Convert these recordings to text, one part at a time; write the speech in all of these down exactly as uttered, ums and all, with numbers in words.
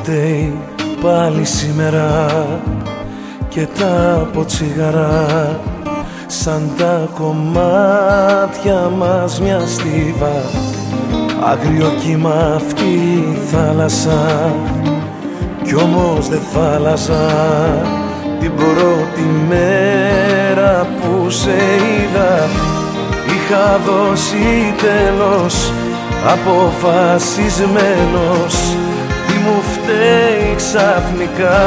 φταίει πάλι σήμερα και τα ποτσίγαρα σαν τα κομμάτια μας μια στίβα, άγριο κύμα αυτή η θάλασσα, κι όμως δεν θάλασσα την πρώτη μέρα που σε είδα. Είχα δώσει τέλος αποφασισμένος, τι μου φταίει ξαφνικά.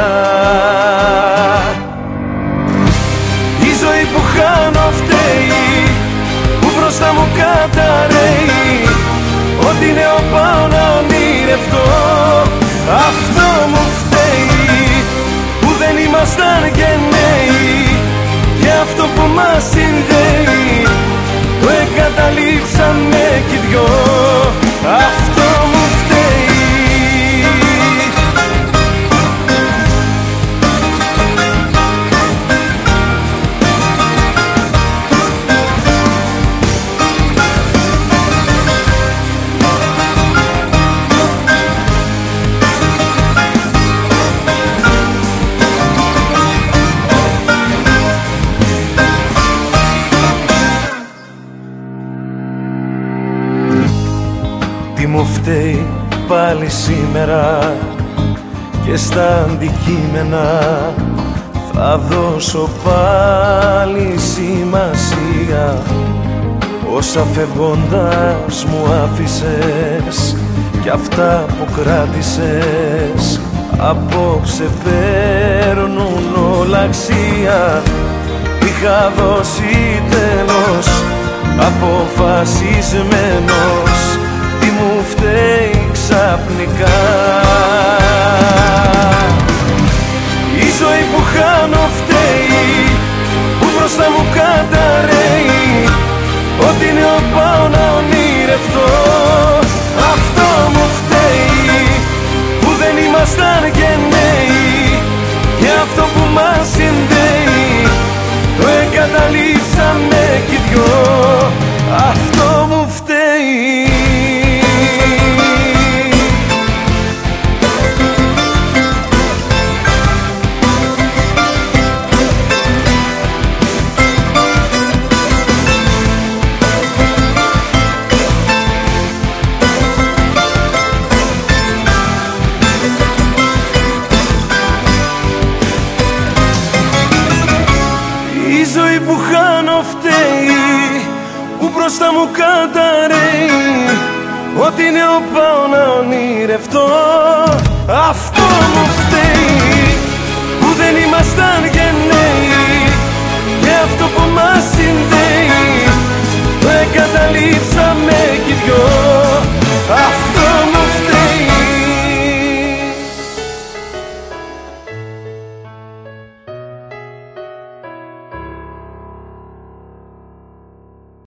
Η ζωή που χάνω φταίει, που μπροστά μου καταραίει, ό,τι νέο πάω να ονειρευτώ. Αυτό μου φταίει, που δεν ήμασταν γενναίοι, και αυτό που μας συνδέει το εγκαταλείψαμε κι οι δυο. Αυτό μου φταίει. Τι μου φταίει πάλι σήμερα και στα αντικείμενα θα δώσω πάλι σημασία. Όσα φεύγοντας μου άφησες κι αυτά που κράτησες, απόψε παίρνουν όλα αξία. Είχα δώσει τέλος αποφασισμένος, τι μου φταίει ξαφνικά. Η ζωή που χάνω φταίει, που μπροστά μου καταραίει, ό,τι νέο πάω να ονειρευτώ. Αυτό μου φταίει, που δεν ήμασταν γενναίοι, και αυτό που μας συνδέει το εγκαταλείψαμε κι οι δυο. Αυτό μου φταίει. Η ζωή που χάνω φταίει, που μπροστά μου καταραίει, ό,τι νέο πάω να ονειρευτώ. Αυτό μου φταίει, που δεν ήμασταν γενναίοι, και αυτό που μας συνδέει το εγκαταλείψαμε κι οι δυο.